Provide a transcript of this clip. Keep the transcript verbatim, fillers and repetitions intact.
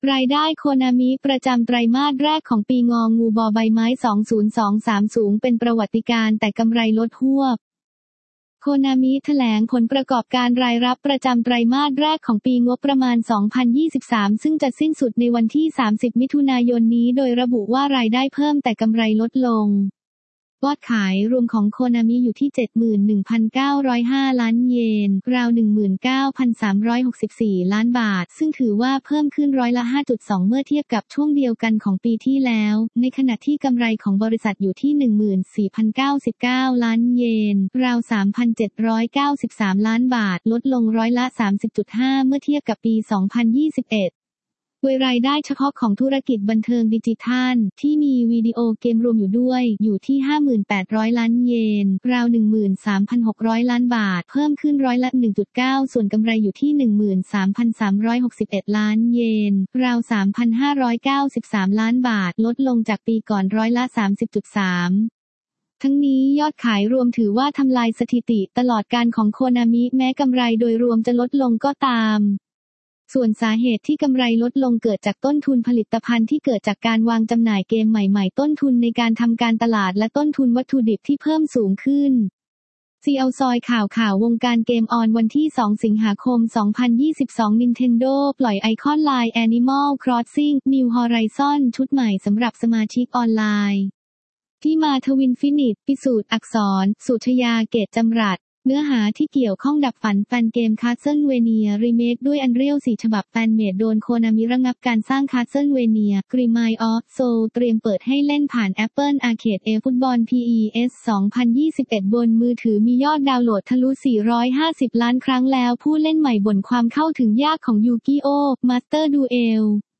รายได้โคนามิประจำไตรมาสแรกของปีงองูบอใบไม้สองพันยี่สิบสามสูงเป็นประวัติการณ์แต่กำไรลดหวบโคนามิแถลงผลประกอบการรายรับประจำไตรมาสแรกของปีงบประมาณสองพันยี่สิบสามซึ่งจะสิ้นสุดในวันที่สามสิบมิถุนายนนี้โดยระบุว่ารายได้เพิ่มแต่กำไรลดลงยอดขายรวมของโคนามิอยู่ที่ เจ็ดหมื่นหนึ่งพันเก้าร้อยห้า ล้านเยนราว หนึ่งหมื่นเก้าพันสามร้อยหกสิบสี่ ล้านบาทซึ่งถือว่าเพิ่มขึ้นร้อยละ ห้าจุดสอง เมื่อเทียบกับช่วงเดียวกันของปีที่แล้วในขณะที่กำไรของบริษัทอยู่ที่ หนึ่งหมื่นสี่พันเก้าสิบเก้า ล้านเยนราว สามพันเจ็ดร้อยเก้าสิบสาม ล้านบาทลดลงร้อยละ สามสิบจุดห้า เมื่อเทียบกับปี สองพันยี่สิบเอ็ดโดยรายได้เฉพาะของธุรกิจบันเทิงดิจิทัลที่มีวิดีโอเกมรวมอยู่ด้วยอยู่ที่ ห้าพันแปดร้อย ล้านเยนราว หนึ่งหมื่นสามพันหกร้อย ล้านบาทเพิ่มขึ้นร้อยละ หนึ่งจุดเก้า ส่วนกำไรอยู่ที่ หนึ่งหมื่นสามพันสามร้อยหกสิบเอ็ด ล้านเยนราว สามพันห้าร้อยเก้าสิบสาม ล้านบาทลดลงจากปีก่อนร้อยละ สามสิบจุดสาม ทั้งนี้ยอดขายรวมถือว่าทำลายสถิติตลอดการของโคนามิแม้กำไรโดยรวมจะลดลงก็ตามส่วนสาเหตุที่กำไรลดลงเกิดจากต้นทุนผลิตภัณฑ์ที่เกิดจากการวางจำหน่ายเกมใหม่ๆต้นทุนในการทำการตลาดและต้นทุนวัตถุดิบที่เพิ่มสูงขึ้น ซี แอล ซอยข่าวข่าววงการเกมออนวันที่ สอง สิงหาคม สองพันยี่สิบสอง Nintendo ปล่อยไอคอนไลน์ Animal Crossing New Horizon ชุดใหม่สำหรับสมาชิกออนไลน์ที่มาทวินฟินิตพิสูจน์อักษรสุชยาเกตจำรัดเนื้อหาที่เกี่ยวข้องดับฝันแฟนเกม Castlevania Remake ด้วย Unreal สี่ ฉบับแฟนเมดโดนโคนามิระงับการสร้าง Castlevania Grimoire of Soul เตรียมเปิดให้เล่นผ่าน Apple Arcade eFootball พี อี เอส สองพันยี่สิบเอ็ด บนมือถือมียอดดาวน์โหลดทะลุ สี่ร้อยห้าสิบ ล้านครั้งแล้วผู้เล่นใหม่บ่นความเข้าถึงยากของ Yu-Gi-Oh! Master Duel